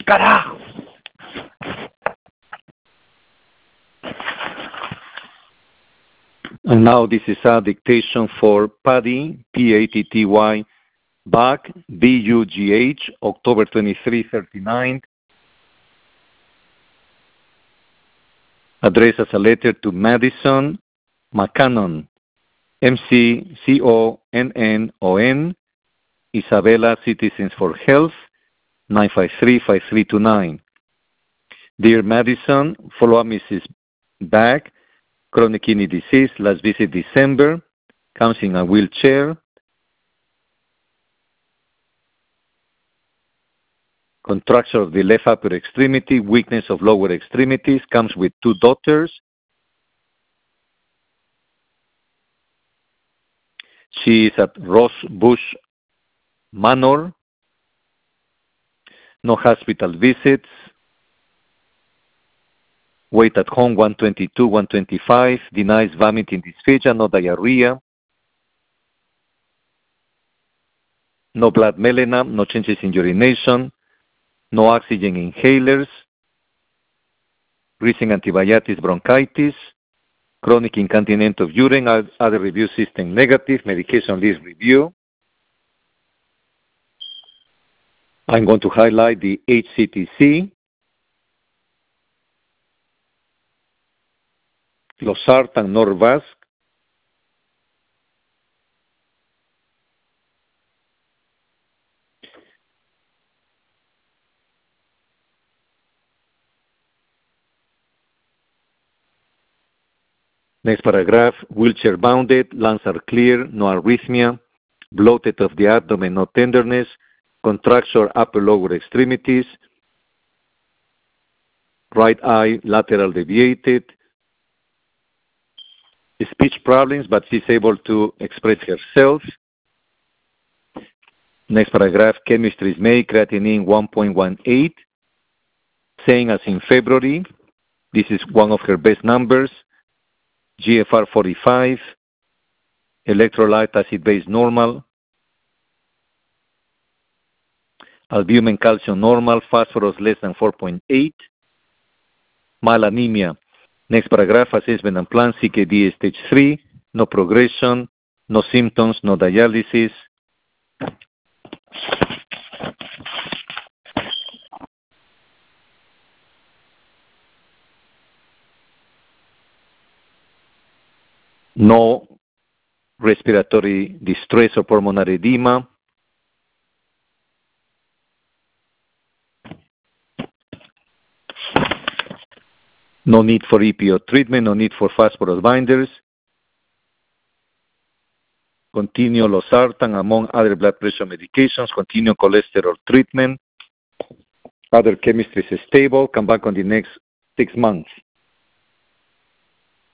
Carajo! And now this is a dictation for Patty, P-A-T-T-Y, Bug, B-U-G-H, October 23, 39. Addressed as a letter to Madison McConnon, M-C-C-O-N-N-O-N, Isabella Citizens for Health, 953-5329. Dear Madison, follow-up Mrs. Bag, chronic kidney disease, last visit December, comes in a wheelchair. Contracture of the left upper extremity, weakness of lower extremities, comes with 2 daughters. She is at Rosebush Manor. No hospital visits. Weight at home 122, 125. Denies vomiting, dysphagia, no diarrhea. No blood melanoma, no changes in urination. No oxygen inhalers. Recent antibiotics, bronchitis. Chronic incontinence of urine, other review system negative. Medication list review. I'm going to highlight the HCTC. Losartan, Norvasc. Next paragraph, wheelchair bounded, lungs are clear, no arrhythmia, bloated of the abdomen, no tenderness, contracture upper lower extremities, right eye lateral deviated, speech problems, but she's able to express herself. Next paragraph, chemistry is made, creatinine 1.18, same as in February. This is one of her best numbers. GFR 45, electrolyte acid-base normal, albumin calcium normal, phosphorus less than 4.8, mild anemia. Next paragraph, assessment and plan, CKD stage 3, no progression, no symptoms, no dialysis. No respiratory distress or pulmonary edema. No need for EPO treatment, no need for phosphorus binders. Continue losartan among other blood pressure medications. Continue cholesterol treatment. Other chemistry is stable. Come back on the next 6 months.